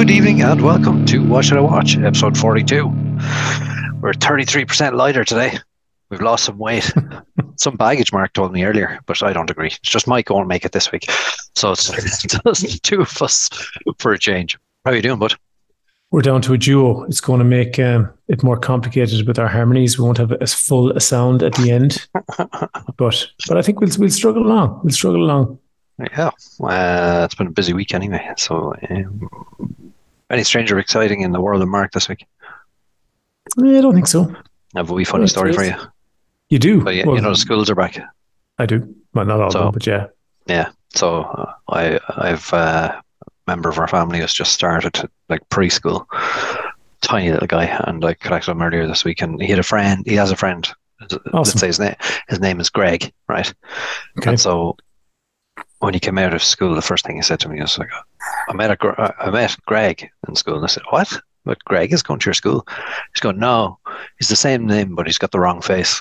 Good evening and welcome to What Should I Watch, episode 42. We're 33% lighter today. We've lost some weight. Some baggage, Mark told me earlier, but I don't agree. It's just Mike won't make it this week. So it's just two of us for a change. How are you doing, bud? We're down to a duo. It's going to make it more complicated with our harmonies. We won't have as full a sound at the end. but I think we'll struggle along. We'll struggle along. Yeah. It's been a busy week anyway. So any strange or exciting in the world of Mark this week? I don't think so. I have a wee funny story for you. You do? But well, you know, the schools are back. I do. Well, not all of them, but yeah. Yeah. So I've a member of our family has just started like preschool. Tiny little guy, and I collected him earlier this week, and he has a friend. Awesome. Let's say his name is Greg, right? Okay. And so when he came out of school, the first thing he said to me was like, I met Greg in school. And I said, what? But Greg is going to your school? He's going, no, he's the same name, but he's got the wrong face.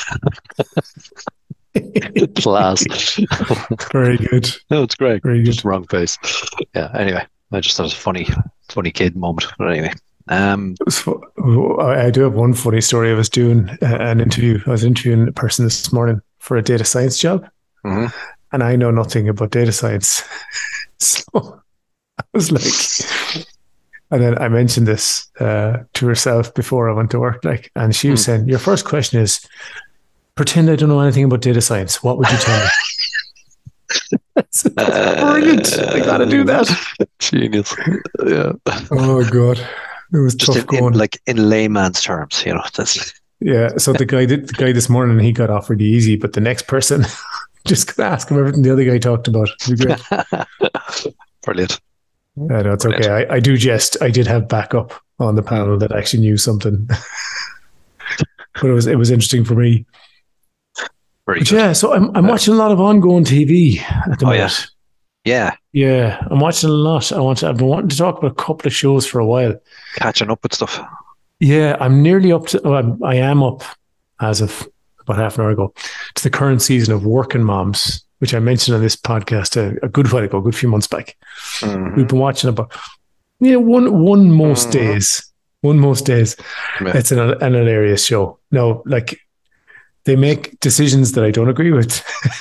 Class. Very good. No, it's Greg. Very good. Just wrong face. Yeah, anyway, I just thought it was a funny kid moment. But anyway. I do have one funny story. I was doing an interview. I was interviewing a person this morning for a data science job. Mm-hmm. And I know nothing about data science. So I was like, and then I mentioned this to herself before I went to work. And she was saying, your first question is, pretend I don't know anything about data science. What would you tell me? That's brilliant. I got to do that. Genius. Yeah. Oh, God. It was just tough going. In layman's terms, you know. Yeah. So the guy this morning, he got off really easy, but the next person just gonna ask him everything the other guy talked about. Great. Brilliant. No, it's brilliant. Okay. I do jest. I did have backup on the panel that actually knew something, but it was interesting for me. Very but good. Yeah, so I'm watching a lot of ongoing TV at the moment. Yeah, I'm watching a lot. I've been wanting to talk about a couple of shows for a while. Catching up with stuff. Yeah, I'm nearly up to. I am up as of about half an hour ago to the current season of Working Moms, which I mentioned on this podcast a good while ago, a good few months back. Mm-hmm. We've been watching about one most days. One most days. Yeah. It's an hilarious show. No, like they make decisions that I don't agree with.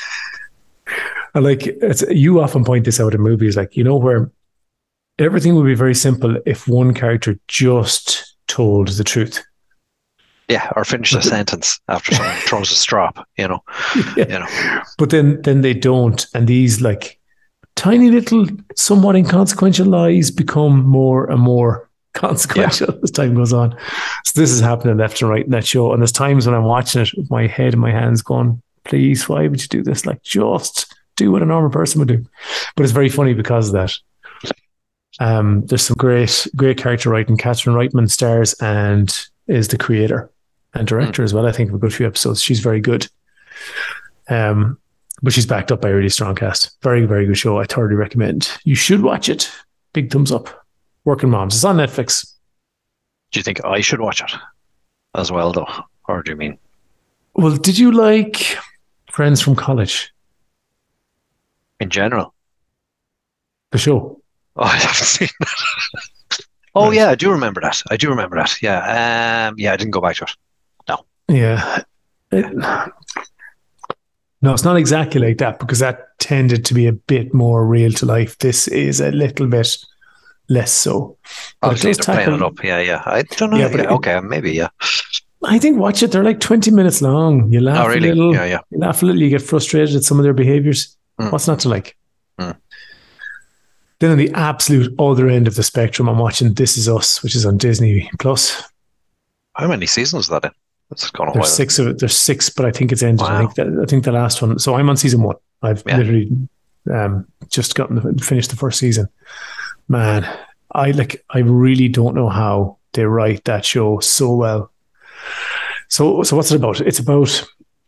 You often point this out in movies, like, you know, where everything would be very simple if one character just told the truth. Yeah, or finish a sentence after someone throws a strop, you know. Yeah. You know. But then they don't, and these like tiny little, somewhat inconsequential lies become more and more consequential as time goes on. So this is happening left and right in that show, and there's times when I'm watching it with my head in my hands, going, "Please, why would you do this? Like, just do what a normal person would do." But it's very funny because of that. There's some great character writing. Catherine Reitman stars and is the creator and director as well, I think, of a good few episodes. She's very good. But she's backed up by a really strong cast. Very, very good show. I thoroughly recommend. You should watch it. Big thumbs up. Working Moms. It's on Netflix. Do you think I should watch it as well, though? Or do you mean? Well, did you like Friends from College? In general? The show? Oh, I haven't seen that. Oh, yeah, I do remember that. Yeah. I didn't go back to it. No. Yeah. No, it's not exactly like that, because that tended to be a bit more real to life. This is a little bit less so. Obviously, they're playing it up. Yeah. I don't know. Yeah, okay, maybe, yeah. I think watch it. They're like 20 minutes long. You laugh really? a little. Yeah. You laugh a little. You get frustrated at some of their behaviors. What's not to like? Then on the absolute other end of the spectrum, I'm watching This Is Us, which is on Disney Plus. How many seasons is that in? That's gone a while. There's 6 of it. There's 6, but I think it's ended. Wow. I think the last one. So I'm on season 1. I've literally just finished the first season. Man, I really don't know how they write that show so well. So what's it about? It's about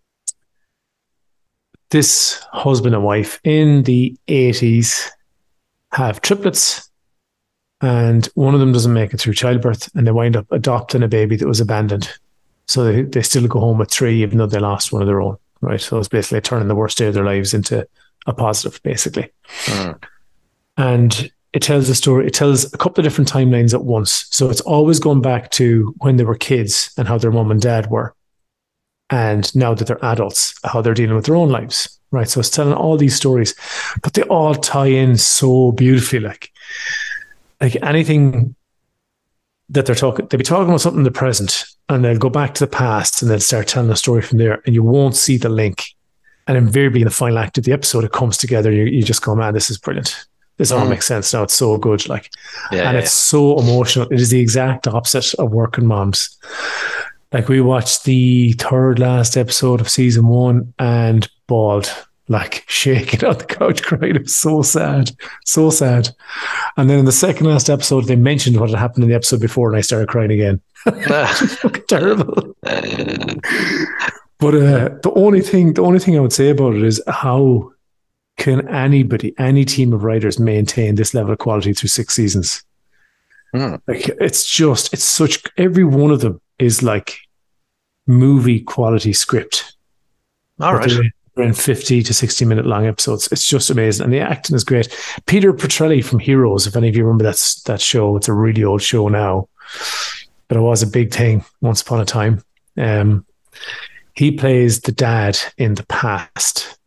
this husband and wife in the 80s have triplets, and one of them doesn't make it through childbirth, and they wind up adopting a baby that was abandoned. So they still go home with 3, even though they lost one of their own, right? So it's basically turning the worst day of their lives into a positive, basically. And it tells a story. It tells a couple of different timelines at once. So it's always going back to when they were kids and how their mom and dad were. And now that they're adults, how they're dealing with their own lives. Right. So it's telling all these stories, but they all tie in so beautifully. Like anything that they'll be talking about something in the present and they'll go back to the past and they'll start telling a story from there and you won't see the link. And invariably in the final act of the episode, it comes together. You just go, man, this is brilliant. This all makes sense now. It's so good. Like, it's so emotional. It is the exact opposite of Working Moms. Like we watched the third last episode of season 1 and bawled, like shaking on the couch, crying. It was so sad, so sad. And then in the second last episode, they mentioned what had happened in the episode before, and I started crying again. Fucking terrible. But the only thing I would say about it is how can any team of writers maintain this level of quality through 6 seasons? Like it's such, every one of them is like movie quality script. All right. They're in 50 to 60 minute long episodes. It's just amazing. And the acting is great. Peter Petrelli from Heroes, if any of you remember that show, it's a really old show now, but it was a big thing once upon a time. He plays the dad in the past.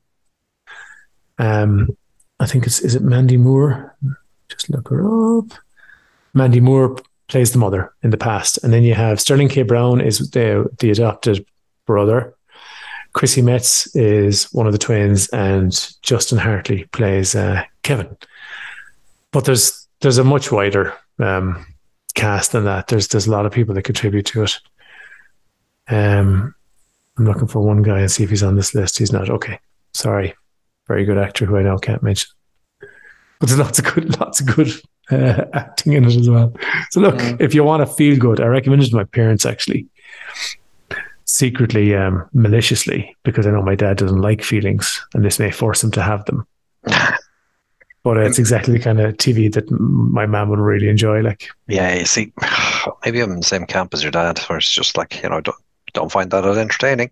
I think is it Mandy Moore? Just look her up. Mandy Moore plays the mother in the past. And then you have Sterling K. Brown is the adopted brother. Chrissy Metz is one of the twins, and Justin Hartley plays Kevin. But there's a much wider cast than that. There's a lot of people that contribute to it. I'm looking for one guy and see if he's on this list. He's not. Okay, sorry. Very good actor who I now can't mention. But there's lots of good acting in it as well. So look, if you want to feel good, I recommend it to my parents actually. Secretly, maliciously, because I know my dad doesn't like feelings and this may force him to have them. But it's exactly the kind of TV that my mum would really enjoy. Like, yeah, you see, maybe I'm in the same camp as your dad, where it's just like, don't find that as entertaining.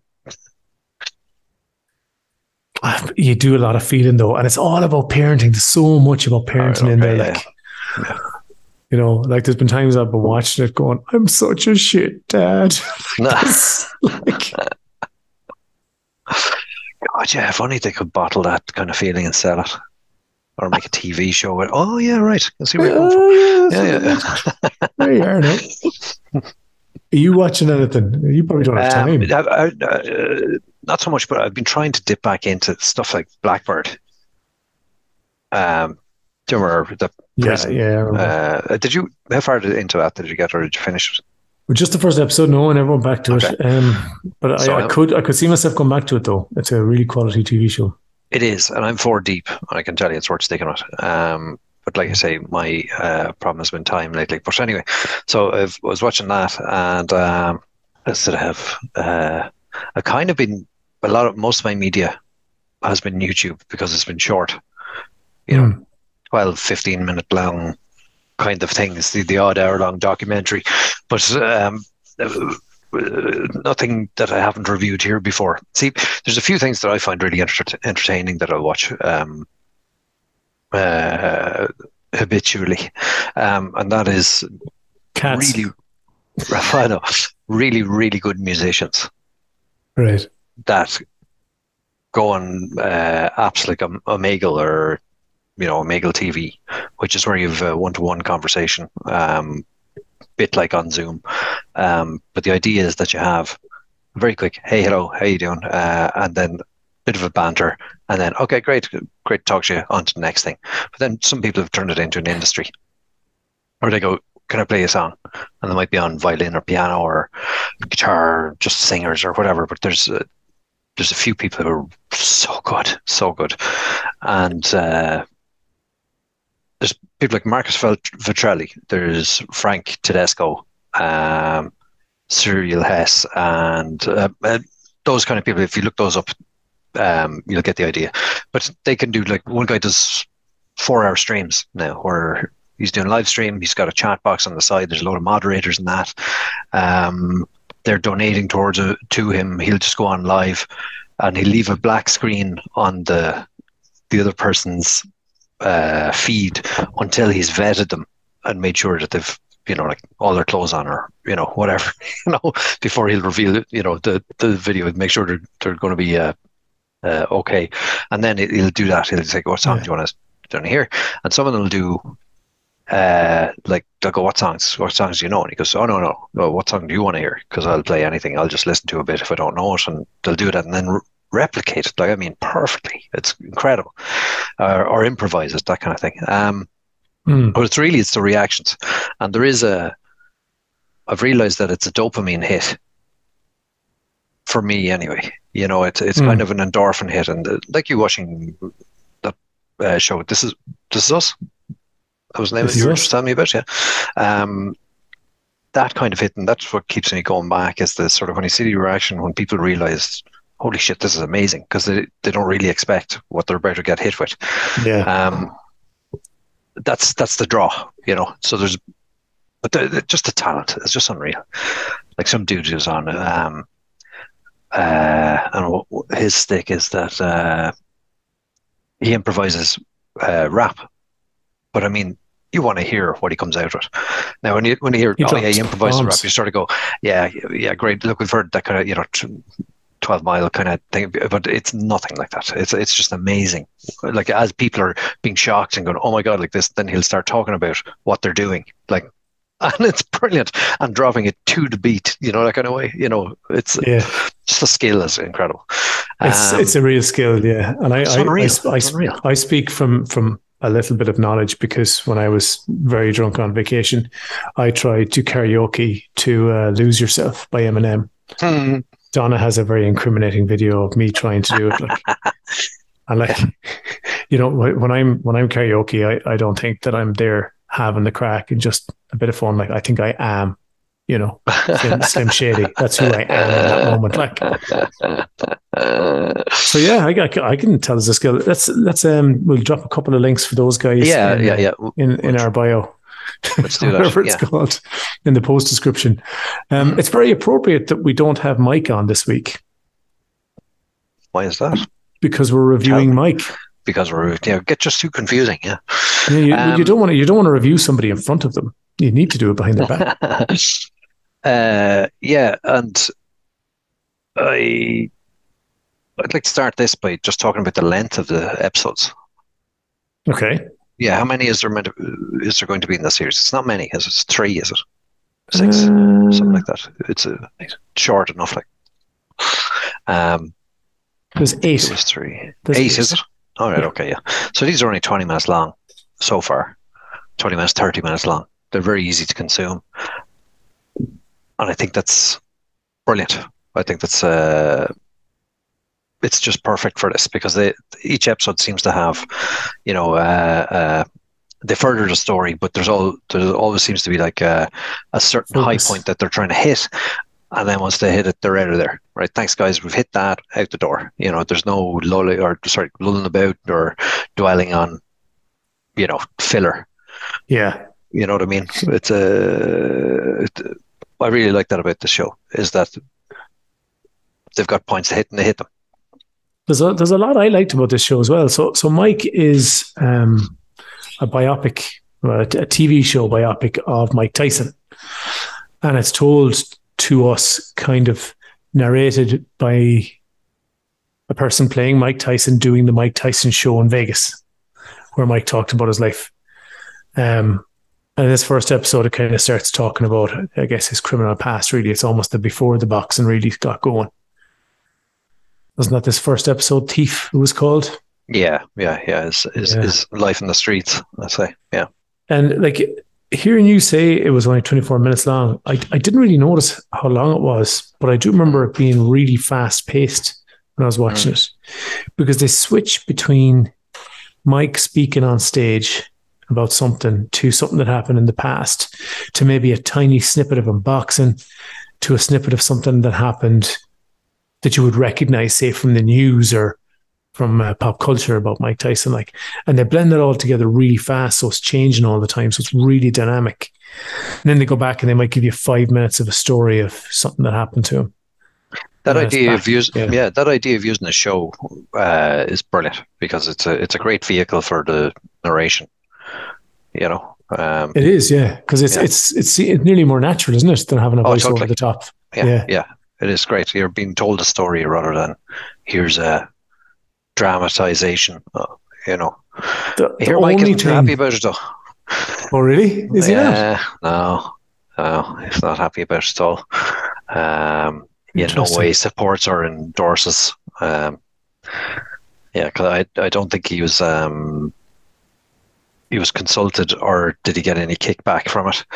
You do a lot of feeling though, and it's all about parenting. There's so much about parenting in there. Like, like there's been times I've been watching it going, I'm such a shit dad. Like, God, yeah, if only they could bottle that kind of feeling and sell it. Or make a TV show with, oh yeah, right. I see where you're going from. Yeah. There you are now. Are you watching anything? You probably don't have time. Not so much, but I've been trying to dip back into stuff like Blackbird. Do you remember the prison? Yeah. How far into that did you get, or did you finish it? Well, just the first episode. No, I never went back to it. But I could see myself going back to it though. It's a really quality TV show. It is, and I'm 4 deep, and I can tell you it's worth sticking with. But like I say, my problem has been time lately. But anyway, so I was watching that, and I've kind of been most of my media has been YouTube because it's been short, 12, 15 minute long kind of things, the odd hour long documentary, but nothing that I haven't reviewed here before. See, there's a few things that I find really entertaining that I'll watch habitually, and that is Cats. really, really good musicians, right? That go on apps like Omegle or Omegle TV, which is where you've a one-to-one conversation. Bit like on Zoom, but the idea is that you have a very quick hey, hello, how you doing, and then a bit of a banter, and then okay, great to talk to you, on to the next thing. But then some people have turned it into an industry, or they go, can I play a song? And they might be on violin or piano or guitar, or just singers or whatever, but there's a few people who are so good, and there's people like Marcus Ventrelli, there's Frank Tedesco, Cyril Hess, and those kind of people. If you look those up, you'll get the idea. But they can do, like, one guy does 4-hour streams now where he's doing live stream. He's got a chat box on the side. There's a load of moderators in that. They're donating to him. He'll just go on live and he'll leave a black screen on the other person's feed until he's vetted them and made sure that they've, like all their clothes on or, whatever, before he'll reveal, the video, make sure they're going to be okay. And then he'll do that. He'll say, what song do you want to hear? And some of them will do, like they'll go, what songs do you know? And he goes, oh, no, what song do you want to hear? Because I'll play anything. I'll just listen to a bit if I don't know it. And they'll do that and then replicate it. Like, I mean, perfectly. It's incredible. Or improvise it, that kind of thing. But it's the reactions. And I've realized that it's a dopamine hit for me anyway. It's kind of an endorphin hit. And like you watching that show, This Is Us? That was the name you were just telling me about, yeah. That kind of hit, and that's what keeps me going back, is the sort of when you see the reaction, when people realize, holy shit, this is amazing, because they don't really expect what they're about to get hit with. Yeah. That's the draw, So just the talent is just unreal. Like some dude who's on, and his stick is that he improvises rap, but I mean, you want to hear what he comes out with. Now, when you hear, he improvises rap, you sort of go, yeah, great. Look, we've heard that kind of, 12 Mile kind of thing, but it's nothing like that. It's just amazing. Like, as people are being shocked and going, oh my God, like this, then he'll start talking about what they're doing. Like, and it's brilliant, and dropping it to the beat, that kind of way. It's just the skill is incredible. It's a real skill, yeah. And I speak from a little bit of knowledge, because when I was very drunk on vacation, I tried to karaoke to Lose Yourself by Eminem. Donna has a very incriminating video of me trying to do it. And when I'm karaoke, I don't think that I'm there having the crack and just a bit of fun. Like, I think I am, Slim Shady. That's who I am in that moment. Like, so yeah, I can tell us a skill. Let's we'll drop a couple of links for those guys. In our bio. Let's do that. Whatever it's called, in the post description. It's very appropriate that we don't have Mike on this week. Why is that? Because we're reviewing Mike. Because we're get just too confusing. Yeah. You don't want to review somebody in front of them. You need to do it behind their back. And I'd like to start this by just talking about the length of the episodes. Okay. Yeah, how many is there going to be in this series? It's not many. It's 3, is it? 6, something like that. It's short enough. Like, there's 8. It was 3. 8, is it? All right. Okay. Yeah. So these are only 20 minutes long so far. 20 minutes, 30 minutes long. They're very easy to consume, and I think that's brilliant. I think that's it's just perfect for this, because each episode seems to have, they further the story, but there always seems to be like a certain high point that they're trying to hit, and then once they hit it, they're out of there. Right? Thanks, guys. We've hit that, out the door. There's no lulling about or dwelling on, filler. Yeah. You know what I mean? It's I really like that about the show, is that they've got points to hit and they hit them. There's a lot I liked about this show as well. So Mike is a biopic, a TV show biopic of Mike Tyson, and it's told to us, kind of narrated by a person playing Mike Tyson doing the Mike Tyson show in Vegas, where Mike talked about his life. And in this first episode, it kind of starts talking about, I guess, his criminal past. Really, it's almost the before the boxing really got going. Wasn't that this first episode, Thief, it was called? Yeah. His life in the streets, I'd say. Yeah. And like, hearing you say it was only 24 minutes long, I didn't really notice how long it was, but I do remember it being really fast paced when I was watching it, because they switch between Mike speaking on stage about something to something that happened in the past, to maybe a tiny snippet of unboxing, to a snippet of something that happened that you would recognize, say, from the news or from pop culture about Mike Tyson. And they blend it all together really fast, so it's changing all the time, so it's really dynamic. And then they go back and they might give you 5 minutes of a story of something that happened to him. That idea of using a show is brilliant, because it's a great vehicle for the narration. You know, It is, yeah, because it's nearly more natural, isn't it, than having a voice totally. over the top. Yeah. It is great. You're being told a story rather than here's a dramatization. You know, The Mike only isn't too happy about it though. Oh, really? Is he not? No, he's not happy about it at all. In no way supports or endorses. Because I don't think he was consulted, or did he get any kickback from it?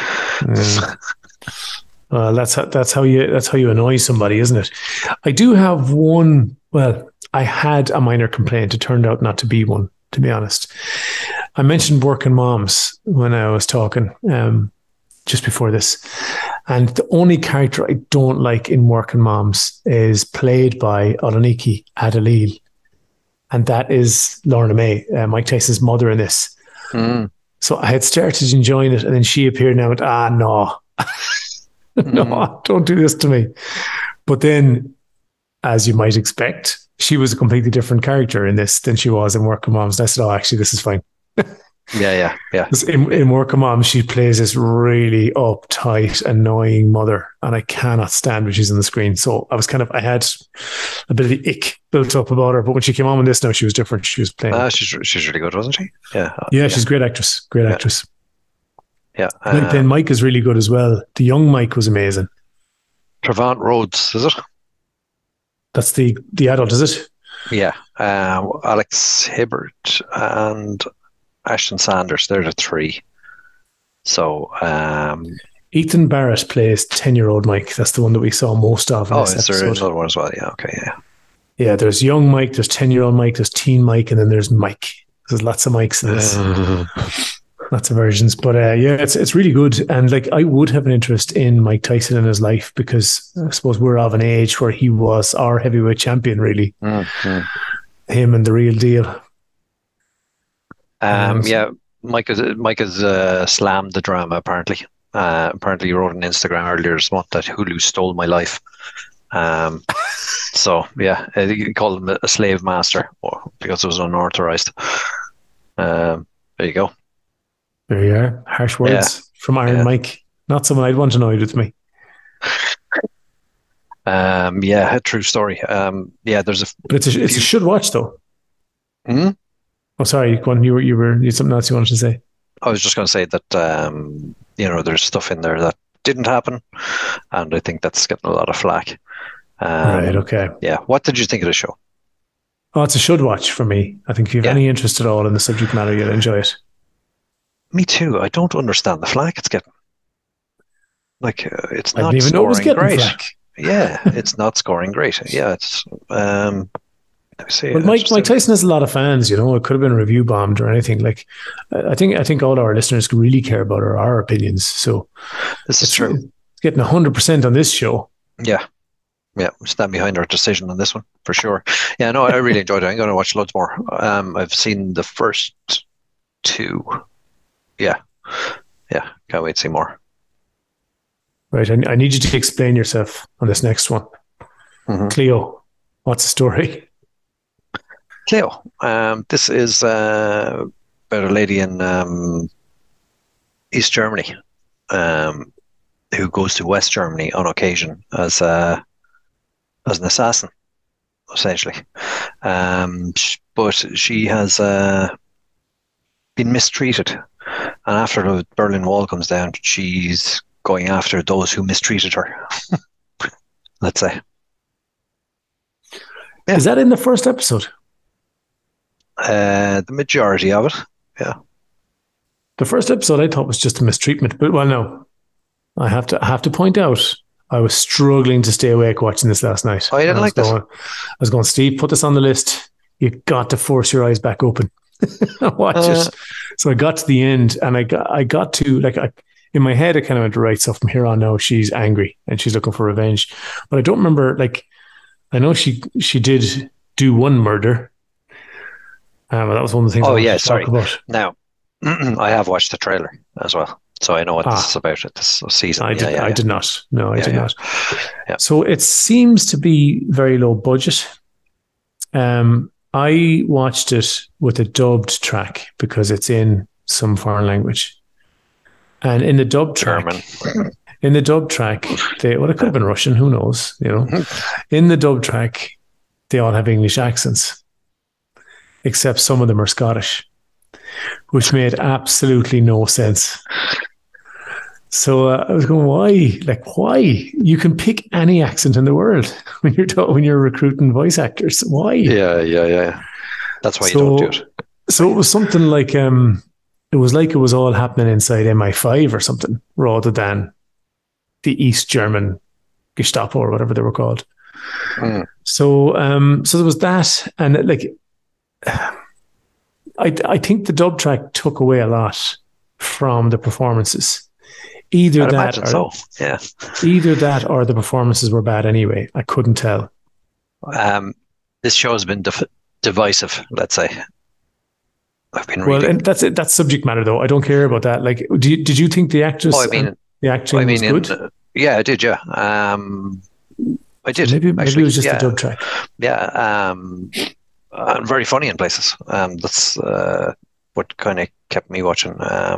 Well, that's how you annoy somebody, isn't it? I do have one. Well, I had a minor complaint. It turned out not to be one, to be honest. I mentioned Working Moms when I was talking just before this, and the only character I don't like in Working Moms is played by Olaniki Adalil, and that is Lorna May, Mike Tyson's mother in this. So I had started enjoying it, and then she appeared and I went, no. No, don't do this to me. But then, as you might expect, she was a completely different character in this than she was in Working Moms. And I said, actually, this is fine. Yeah. In Working Moms, she plays this really uptight, annoying mother, and I cannot stand when she's on the screen. So I had a bit of the ick built up about her. But when she came on with this, now she was different. She was playing. She's really good, wasn't she? Yeah, she's a great actress. Great actress. Yeah. Then Mike is really good as well. The young Mike was amazing. Trevant Rhodes, is it? That's the adult, is it? Yeah. Alex Hibbert and Ashton Sanders, they're the three. So Ethan Barrett plays 10-year-old Mike. That's the one that we saw most of in this episode. Is there another one as well? Yeah, okay, yeah. Yeah, there's young Mike, there's 10-year-old Mike, there's teen Mike, and then there's Mike. There's lots of Mikes in this. Lots of versions. But it's really good. And like, I would have an interest in Mike Tyson in his life, because I suppose we're of an age where he was our heavyweight champion, really. Him and The Real Deal. Mike has slammed the drama, apparently. Apparently he wrote on Instagram earlier this month that Hulu stole my life. So yeah, he called him a slave master because it was unauthorized. There you go. There you are. Harsh words from Iron Mike. Not someone I'd want annoyed with me. A true story. There's but it's a should watch though. Oh, sorry, Gwen, you had something else you wanted to say. I was just going to say that there's stuff in there that didn't happen, and I think that's getting a lot of flack. Right. Okay. Yeah. What did you think of the show? Oh, it's a should watch for me. I think if you have any interest at all in the subject matter, you'll enjoy it. Me too. I don't understand the flack it's getting. Like, it's not. I didn't even know it was getting great. Flack. Yeah, it's not scoring great. Yeah, it's. Let me see. But Mike Tyson has a lot of fans. You know, it could have been review bombed or anything. Like, I think all our listeners really care about our opinions. So this is true. It's getting 100% on this show. Yeah. Yeah, we stand behind our decision on this one for sure. Yeah, no, I really enjoyed it. I'm going to watch loads more. I've seen the first two. Yeah, can't wait to see more. Right, I need you to explain yourself on this next one. Cleo, what's the story? Cleo, this is about a lady in East Germany who goes to West Germany on occasion as an assassin, essentially. But she has been mistreated. And after the Berlin Wall comes down, she's going after those who mistreated her. Let's say. Yeah. Is that in the first episode? The majority of it, yeah. The first episode I thought was just a mistreatment, but no. I have to point out, I was struggling to stay awake watching this last night. Oh, you didn't like this? I was going, Steve, put this on the list. You've got to force your eyes back open. Watch it. So I got to the end, and I got to, like, in my head, I kind of went, right, so from here on now, she's angry and she's looking for revenge. But I don't remember, like, I know she did do one murder. That was one of the things I wanted to talk about. Now, I have watched the trailer as well, so I know what this is about. This season. I did not. No, I did not. Yeah. So it seems to be very low budget. I watched it with a dubbed track because it's in some foreign language. And in the dubbed track, German. it could have been Russian, who knows, In the dubbed track, they all have English accents, except some of them are Scottish, which made absolutely no sense. So I was going, why? Like, why? You can pick any accent in the world when you're recruiting voice actors. Why? Yeah. That's why you don't do it. So it was something like it was all happening inside MI5 or something, rather than the East German Gestapo or whatever they were called. So there was that, and like, I think the dub track took away a lot from the performances. Either that or the performances were bad anyway. I couldn't tell. This show has been divisive, let's say. I've been reading. Well, and that's it. That's subject matter, though. I don't care about that. Like, did you think the actress? The acting was good. Yeah, I did. Yeah, I did. Maybe it was just the dub track. Yeah, and very funny in places. That's what kind of kept me watching.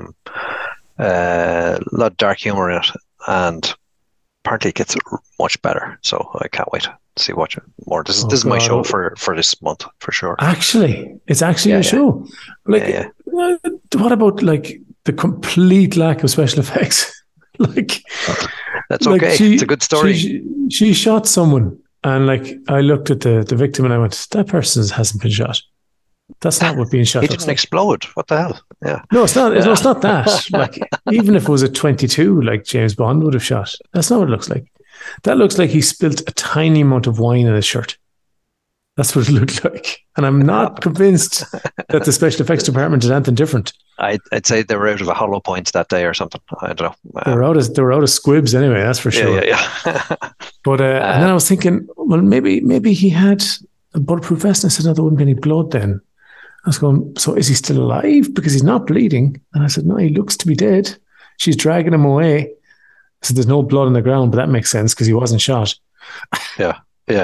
A lot of dark humor in it, and apparently it gets much better. So I can't wait to see what more. This is my show for this month for sure. Actually, it's actually a show. Like, what about like the complete lack of special effects? Like, that's okay. It's a good story. She shot someone, and like I looked at the victim, and I went, "That person hasn't been shot. That's not what being shot." He didn't explode. What the hell? Yeah. No, it's not. It's not that. Like, even if it was a 22, like James Bond would have shot. That's not what it looks like. That looks like he spilt a tiny amount of wine in his shirt. That's what it looked like. And I'm not convinced that the special effects department did anything different. I'd say they were out of a hollow point that day or something. I don't know. They were out of squibs anyway, that's for sure. Yeah. But and then I was thinking, well, maybe he had a bulletproof vest, and I said, no, there wouldn't be any blood then. I was going, so is he still alive? Because he's not bleeding. And I said, no, he looks to be dead. She's dragging him away. I said, there's no blood on the ground, but that makes sense because he wasn't shot. Yeah.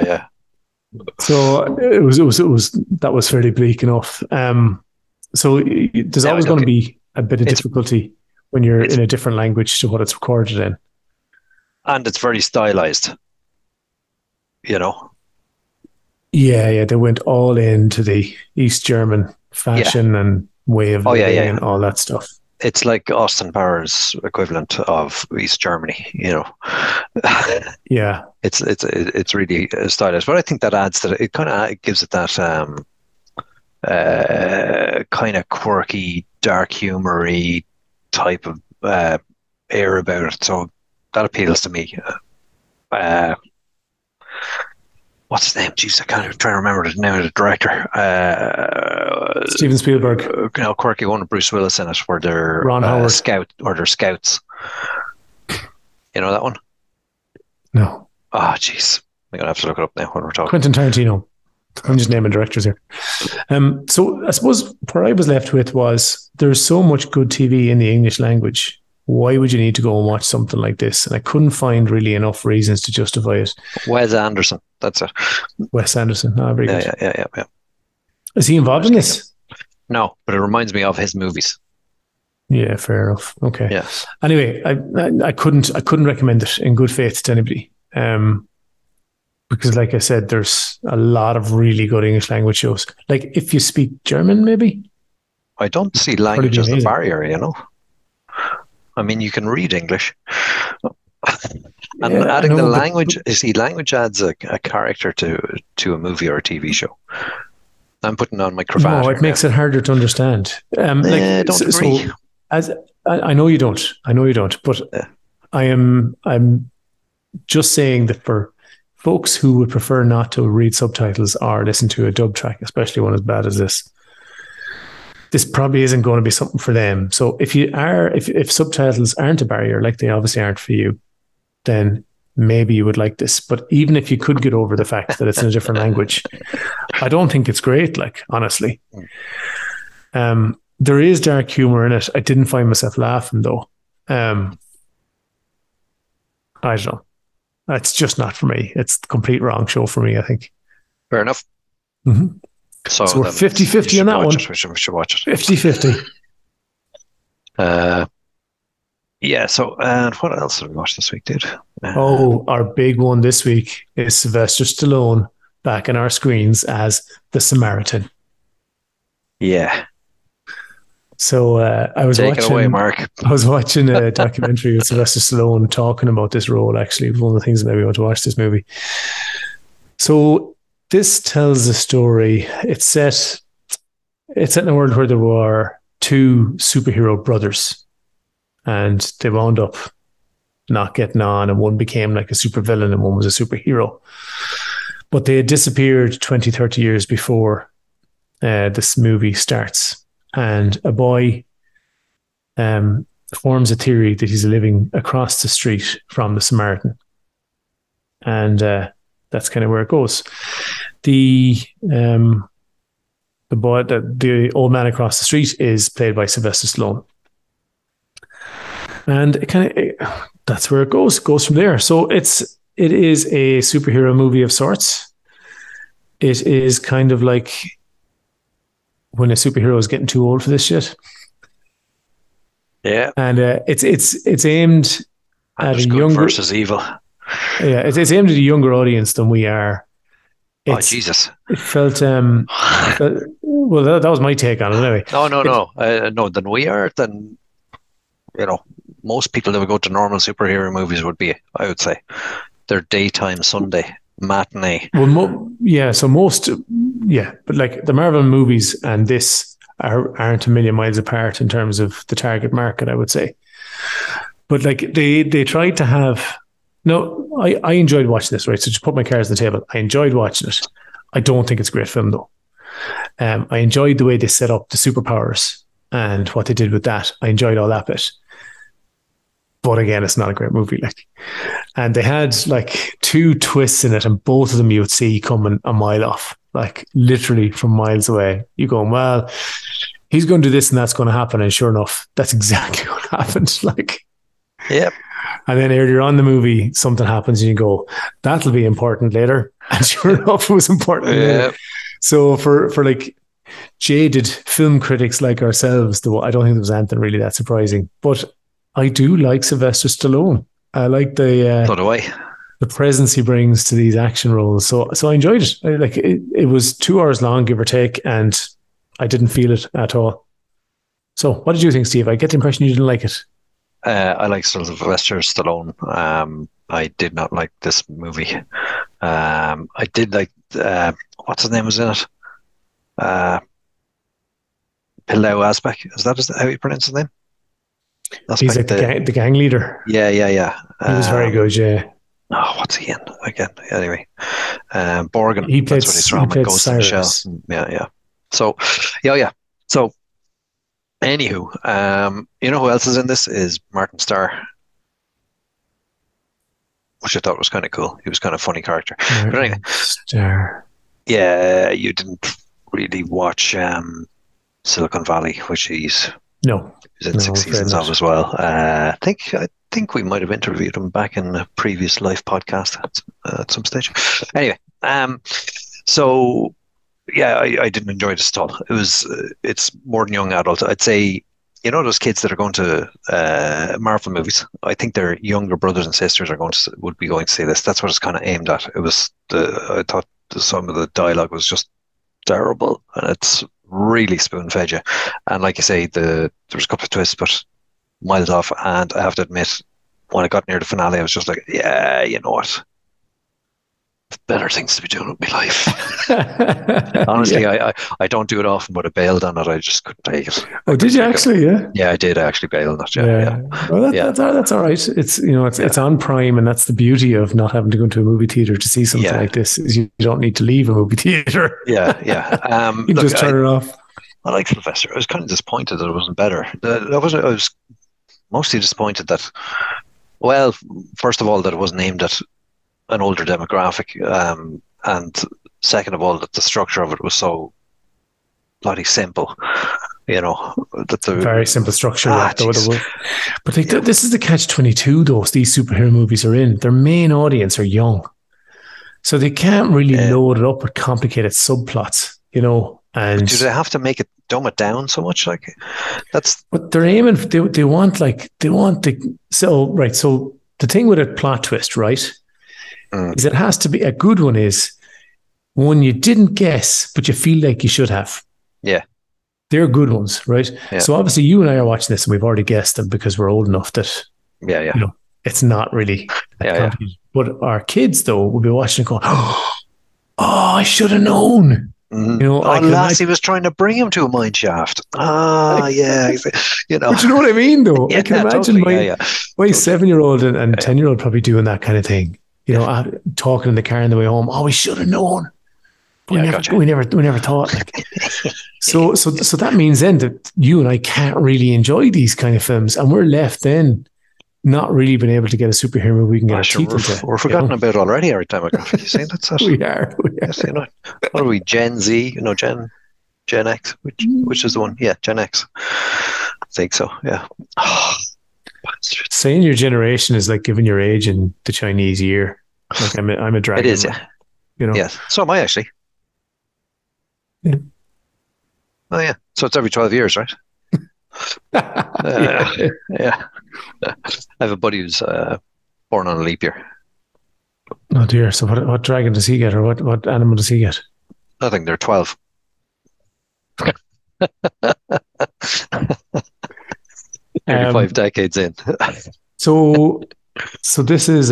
So it was that was fairly bleak enough. So there's always going to be a bit of difficulty when you're in a different language to what it's recorded in. And it's very stylized, Yeah, they went all into the East German fashion and way of living and all that stuff. It's like Austin Powers' equivalent of East Germany, Yeah, it's really stylized, but I think that adds to it. Kind of gives it that kind of quirky, dark humory type of air about it. So that appeals to me. What's his name? Jeez, I can't try to remember the name of the director. Steven Spielberg. Quirky one with Bruce Willis in it, where they're Ron Howard. They're scouts. You know that one? No. Oh, jeez. I'm gonna have to look it up now when we're talking. Quentin Tarantino. I'm just naming directors here. So I suppose where I was left with was there's so much good TV in the English language. Why would you need to go and watch something like this? And I couldn't find really enough reasons to justify it. Wes Anderson, that's it. Wes Anderson, very good. Yeah. Is he involved in this? No, but it reminds me of his movies. Yeah, fair enough. Okay. Yeah. Anyway, I couldn't recommend it in good faith to anybody. Because like I said, there's a lot of really good English language shows. Like if you speak German, maybe? I don't see language as a barrier, I mean, you can read English. And adding the language, language adds a character to a movie or a TV show. I'm putting on my cravat. No, it makes it harder to understand. Don't agree. So I know you don't, but I'm just saying that for folks who would prefer not to read subtitles or listen to a dub track, especially one as bad as this probably isn't going to be something for them. So if subtitles aren't a barrier, like they obviously aren't for you, then maybe you would like this. But even if you could get over the fact that it's in a different language, I don't think it's great, like, honestly. There is dark humor in it. I didn't find myself laughing, though. I don't know. It's just not for me. It's the complete wrong show for me, I think. Fair enough. Mm-hmm. So we're 50-50 on that one. We should watch it. 50-50. Yeah, so, and what else did we watch this week, dude? Our big one this week is Sylvester Stallone back in our screens as the Samaritan. Yeah. So I was Take it away, Mark. I was watching a documentary with Sylvester Stallone talking about this role. Actually, it was one of the things that made me want to watch this movie. So this tells a story. It's set in a world where there were two superhero brothers, and they wound up not getting on, and one became like a supervillain and one was a superhero. But they had disappeared 20, 30 years before this movie starts. And a boy forms a theory that he's living across the street from the Samaritan. And that's kind of where it goes. The boy, the old man across the street is played by Sylvester Stallone. And that's where it goes from there. So it is a superhero movie of sorts. It is kind of like when a superhero is getting too old for this shit. Yeah. And it's aimed at a younger versus evil. Yeah, it's aimed at a younger audience than we are. Jesus. It felt well, that was my take on it anyway. No, than we are, then most people that would go to normal superhero movies would be, I would say, they're daytime Sunday matinee. Well, but like the Marvel movies and this aren't a million miles apart in terms of the target market, I would say. But like they tried to have. No, I enjoyed watching this, right? So just put my cards on the table. I enjoyed watching it. I don't think it's a great film though. I enjoyed the way they set up the superpowers and what they did with that. I enjoyed all that bit. But again, it's not a great movie. And they had like two twists in it, and both of them you would see coming a mile off, like literally from miles away. You're going, well, he's going to do this and that's going to happen. And sure enough, that's exactly what happened. Yep. And then earlier on in the movie, something happens and you go, that'll be important later. And sure enough, it was important later. So for like jaded film critics like ourselves, though, I don't think there was anything really that surprising. But I do like Sylvester Stallone. I like so do I. The presence he brings to these action roles. So I enjoyed it. It was 2 hours long, give or take, and I didn't feel it at all. So what did you think, Steve? I get the impression you didn't like it. I like Sylvester Stallone. I did not like this movie. I did like what's his name was in it? Pilou Asbæk. Is that how you pronounce his name? He's like the gang leader. Yeah. He was very good, yeah. Oh, what's he in again? Anyway, Borgen. He played, that's what he's from. Ghost in the Shell. Yeah. So, yeah. So, anywho, you know who else is in this? Is Martin Starr, which I thought was kind of cool. He was kind of a funny character. But anyway, Starr. Yeah, you didn't really watch Silicon Valley, which he's in 6 seasons of as well. I think we might have interviewed him back in a previous live podcast at some stage. Anyway, so yeah, I didn't enjoy this at all. It's more than young adult. I'd say, those kids that are going to Marvel movies, I think their younger brothers and sisters would be going to see this. That's what it's kind of aimed at. I thought some of the dialogue was just terrible, and it's really spoon-fed you. And like you say, there was a couple of twists, but miles off. And I have to admit, when I got near the finale, I was just like, yeah, you know what? Better things to be doing with my life. Honestly, yeah. I don't do it often, but I bailed on it. I just couldn't take it. Oh, did you actually? Yeah. Yeah, I did. I actually bailed on it. Yeah. Well, that's all right. It's it's on Prime, and that's the beauty of not having to go into a movie theater to see something like this. Is you don't need to leave a movie theater. Yeah. You can just turn it off. I like Sylvester. I was kind of disappointed that it wasn't better. I was mostly disappointed that, well, first of all, that it wasn't aimed at an older demographic, and second of all, that the structure of it was so bloody simple. Very simple structure. But this is the catch-22 though. These superhero movies are in. Their main audience are young, so they can't really load it up with complicated subplots. And do they have to dumb it down so much? Like that's but they're aiming. They want the so right. So the thing with a plot twist, right, is it has to be a good one. Is one you didn't guess, but you feel like you should have. Yeah. They're good ones, right? Yeah. So obviously you and I are watching this and we've already guessed them because we're old enough that yeah. you know it's not really complicated. But our kids though will be watching and going, oh, I should have known. Mm-hmm. You know, Lassie was trying to bring him to a mine shaft. Yeah. You know. But you know what I mean though? I can imagine totally. my 7-year-old and 10-year-old probably doing that kind of thing. You know, talking in the car on the way home. Oh, we should have known. We never thought. Like. So that means then that you and I can't really enjoy these kind of films, and we're left then not really being able to get a superhero movie we can get our teeth into. We're forgotten about already every time I go. You see, that's it. We are. Yes, you know, what are we? Gen Z? You know, Gen X? Which is the one? Yeah, Gen X. I think so. Yeah. Saying your generation is like giving your age in the Chinese year. Like I'm a dragon. It is, yeah. You know. Yes. So am I actually. Yeah. Oh yeah. So it's every 12 years, right? Yeah. I have a buddy who's born on a leap year. Oh dear. So what dragon does he get, or what animal does he get? I think they're 12. 35 decades in. So this is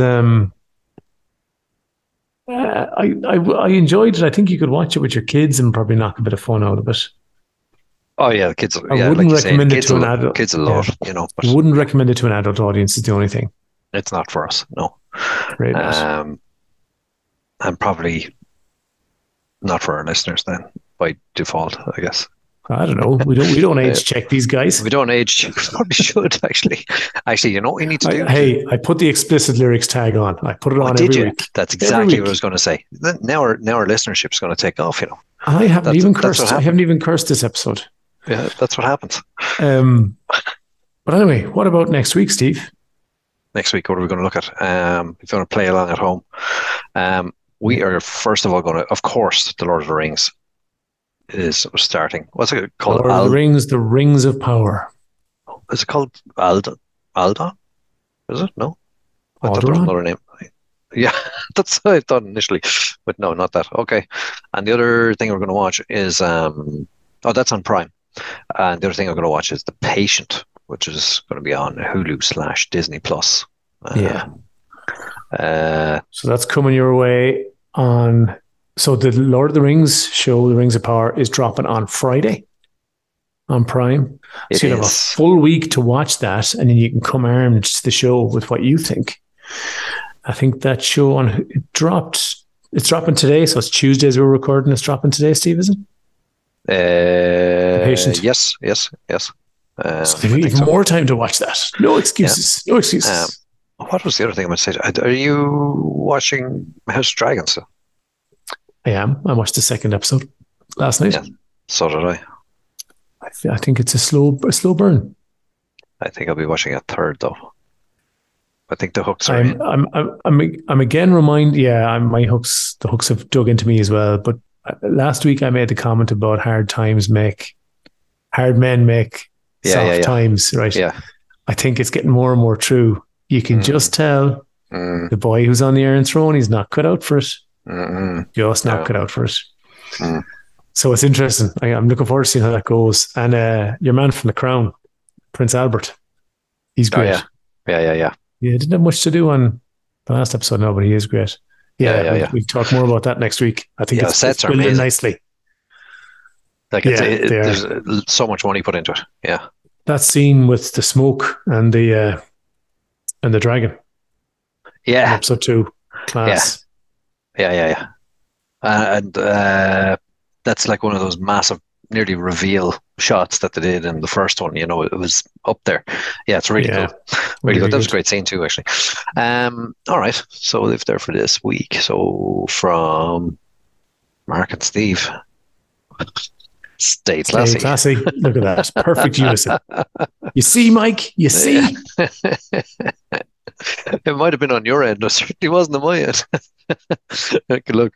I enjoyed it. I think you could watch it with your kids and probably knock a bit of fun out of it. Oh yeah, the kids. I wouldn't recommend it to an adult. Kids a lot, you know. But wouldn't recommend it to an adult audience. Is the only thing. It's not for us. No. Right. And probably not for our listeners then, by default, I guess. I don't know. We don't age check these guys. We don't age check. We probably should actually. Actually, you know what we need to do? Hey, I put the explicit lyrics tag on. I put it on every week. That's exactly what I was going to say. Now our listenership is going to take off. You know. I haven't even cursed. I haven't even cursed this episode. Yeah, that's what happens. But anyway, what about next week, Steve? Next week, what are we going to look at? If you want to play along at home, we are first of all going to, of course, The Lord of the Rings is starting. What's it called? Lord of the Rings, The Rings of Power. Is it called Aldon? Is it? No? I thought there was another name. Yeah, that's what I thought initially. But no, not that. Okay. And the other thing we're going to watch is, that's on Prime. And the other thing I'm going to watch is The Patient, which is going to be on Hulu/Disney Plus. So that's coming your way on. So the Lord of the Rings show, The Rings of Power, is dropping on Friday on Prime. So you have a full week to watch that, and then you can come armed to the show with what you think. I think that show it's dropping today, so it's Tuesday as we're recording. It's dropping today, Steve, is it? Patient. Yes. So they need even more time to watch that. No excuses. No excuses. What was the other thing I'm going to say? Are you watching House of Dragons? I am. I watched the second episode last night. Yeah, so did I. I think it's a slow burn. I think I'll be watching a third though. I think the hooks are in. I'm again reminded. Yeah, the hooks have dug into me as well. But last week I made the comment about hard men make soft times, right? Yeah. I think it's getting more and more true. You can just tell the boy who's on the Iron Throne, he's not cut out for it. Just not cut out for it. So it's interesting. I'm looking forward to seeing how that goes. And your man from The Crown, Prince Albert, he's great. Yeah. He didn't have much to do on the last episode, no, but he is great. We'll talk more about that next week. I think it's building nicely. Like there's so much money put into it. Yeah. That scene with the smoke and the dragon. Yeah. Episode 2. Class. Yeah. And that's like one of those massive, nearly reveal shots that they did in the first one. You know, it was up there. Yeah, it's really cool. Really good. That was a great scene too, actually. All right. So we'll live there for this week. So from Mark and Steve, stay classy. Stay classy. Look at that. Perfect unison. You see, Mike? You see? It might have been on your end. It certainly wasn't on my end. Good luck.